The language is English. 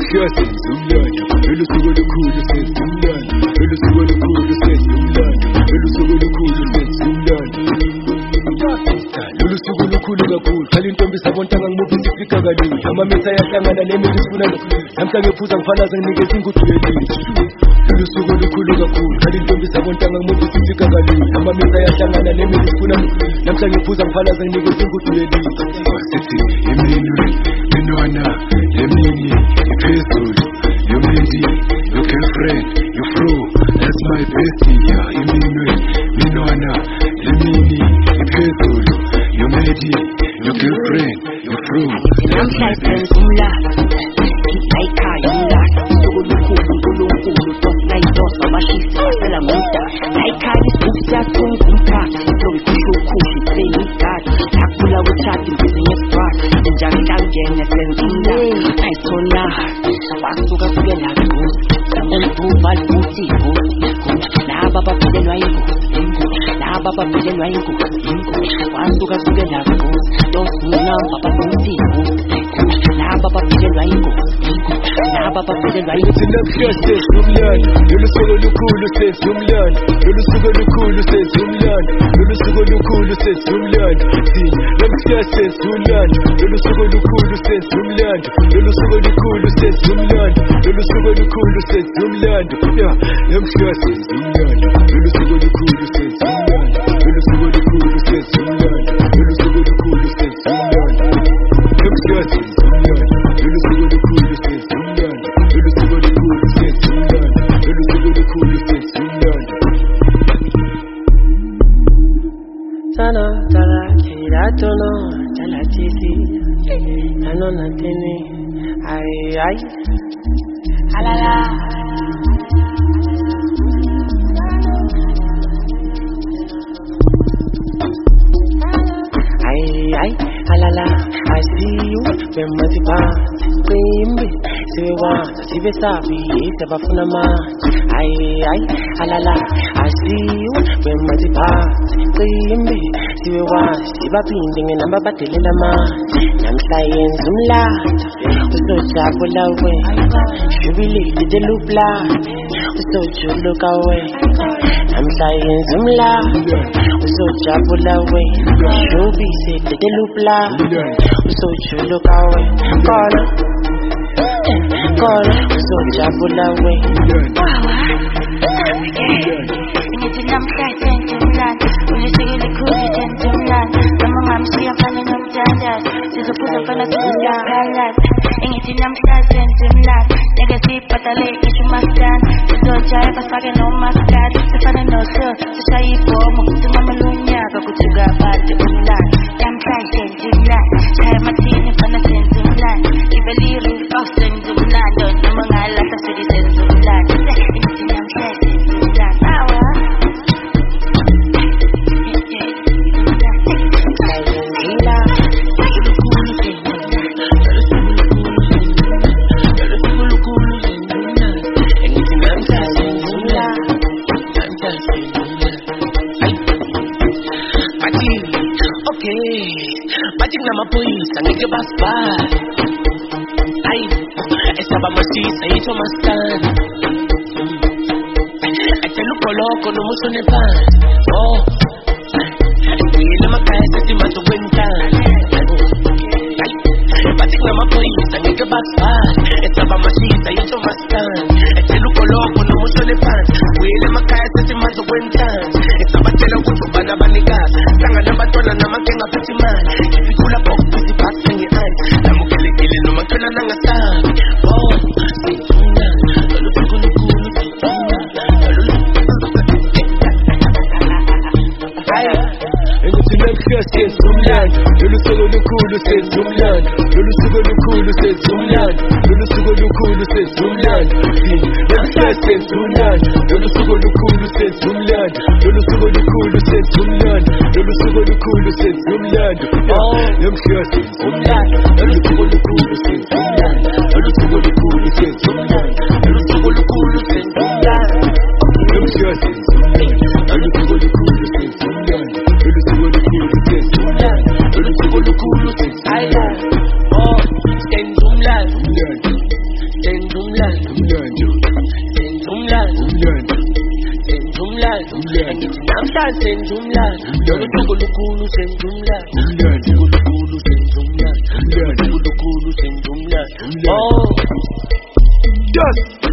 namhlanje umlando lolu suku olukhulu senza umlando lolu suku olukhulu senza umlando lolu suku olukhulu senza umlando lolu suku olukhulu kakhulu khali intombi sabontanga ngimuphi sifika kalula amamisa yahlangana nemini sifuna namhla ngephuza ngifanaza nginikeza ingudu yelithi lolu suku olukhulu kakhulu khali intombi sabontanga ngimuphi sifika kalula amamisa yahlangana nemini sifuna namhla ngephuza ngifanaza nginikeza ingudu yelithi sithi iminwe minwana lemini iphezulu your lady your girlfriend your fro that's my bestie yeah iminwe minwana lemini iphezulu your lady your girlfriend your fro that's my bestie ikhaya umlando usuku olukhulu uNkulunkulu tosayidos abashisi basela muda ikhaya isibukyathunga umkhathi lokukhulu seyigadi akula uchathi business part njani kangene senzina ayithona basuka kuke lapho embuva futhi laba babelelwa ingozi laba babelelwa ingozi basuka kuke lapho tosina baba futhi laba babelelwa ingozi laba babelelwa ingozi namhlanje umlando lolu suku olukhulu senza umlando lolu suku olukhulu senza umlando lolu suku olukhulu senza umlando namhlanje senza umlando lolu suku olukhulu senza umlando lolu suku olukhulu senza umlando lolu suku olukhulu senza umlando namhlanje senza umlando lolu suku olukhulu senza umlando lolu suku olukhulu senza umlando lolu suku olukhulu senza umlando namhlanje senza umlando lolu suku olukhulu senza umlando lolu suku olukhulu senza umlando lolu suku olukhulu senza umlando Tana tala kira tono tala tisi tano natini ay alala ay alala I see you when mati pa kimbi siwa sibe sabi sabafuna ma ay alala I see you when mati pa kimbi siwa sibapinde ngenamba badelela ma namhlayenza umlando usojabula we jubilile delupla usojuluka we namhlayenza umlando usojabula we jubise delupla usojuluka we kola usojabula we ngithi namhlanje umlando ulisekele khulu umlando noma ngamshiya mfana nomthandazo sizophuza mfana sizokhala ngithi namhlanje umlando ngeke sibhadale ngisho umasitana sizojaya basifake nomaskadi sifane noso sishaye ibhomo sinqamela unyaka kujuka abade umlando namhlanje umlando shaya mathini mfana senza umlando ibeliri senza umlando noma ngalahla senza umlando ngithi namhlanje umlando Bating nama polis, angge basbar. Ay, estaba masisa y hizo más tan. Este lupo loco no mucho ne pan. Oh, y la maca es este más cuenta. Bating nama polis, angge basbar. Estaba masisa y hizo más tan. Este lupo loco no mucho ne pan. Y la maca es este más cuenta. Estaba tela gusto para banigas. Sanga na batona na makenga petiman. Kula pok pisi pasi ngi ay. Namu kele kele no makela na ngasabi. Oh, situna. Lolu kulu kulu situna. Lolu ngithi namhlanje senza umlando lolu suku olukhulu senza umlando lolu suku olukhulu senza umlando lolu suku olukhulu senza umlando namhlanje senza umlando lolu suku olukhulu senza umlando lolu suku olukhulu senza umlando lolu suku olukhulu senza umlando namhlanje senza umlando lolu suku olukhulu senza umlando lolu suku olukhulu senza umlando lolu suku olukhulu senza umlando namhlanje senza umlando lolu suku olukhulu senza umlando lolu suku olukhulu senza umlando lolu suku olukhulu senza umlando oh, senza umlando. umlando senza umlando ngithi namhlanje senza umlando usuku olukhulu senza umlando olukhulu senza umlando olukhulu senza umlando oh Yes.